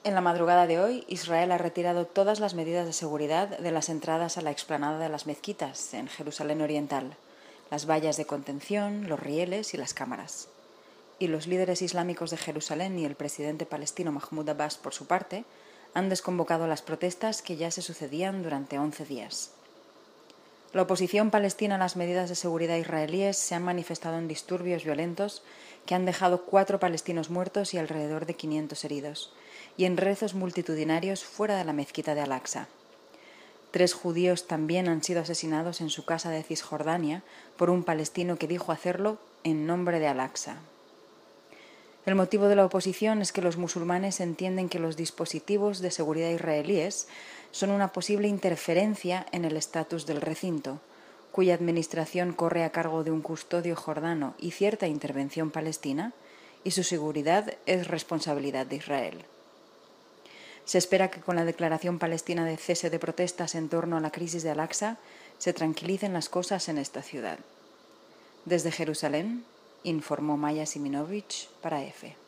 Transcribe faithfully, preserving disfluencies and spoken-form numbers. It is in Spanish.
En la madrugada de hoy, Israel ha retirado todas las medidas de seguridad de las entradas a la explanada de las mezquitas en Jerusalén Oriental, las vallas de contención, los rieles y las cámaras. Y los líderes islámicos de Jerusalén y el presidente palestino Mahmoud Abbas, por su parte, han desconvocado las protestas que ya se sucedían durante once días. La oposición palestina a las medidas de seguridad israelíes se han manifestado en disturbios violentos que han dejado cuatro palestinos muertos y alrededor de quinientos heridos, y en rezos multitudinarios fuera de la mezquita de Al-Aqsa. Tres judíos también han sido asesinados en su casa de Cisjordania por un palestino que dijo hacerlo en nombre de Al-Aqsa. El motivo de la oposición es que los musulmanes entienden que los dispositivos de seguridad israelíes son una posible interferencia en el estatus del recinto, cuya administración corre a cargo de un custodio jordano y cierta intervención palestina, y su seguridad es responsabilidad de Israel. Se espera que con la declaración palestina de cese de protestas en torno a la crisis de Al-Aqsa se tranquilicen las cosas en esta ciudad. Desde Jerusalén, informó Maya Siminovich para EFE.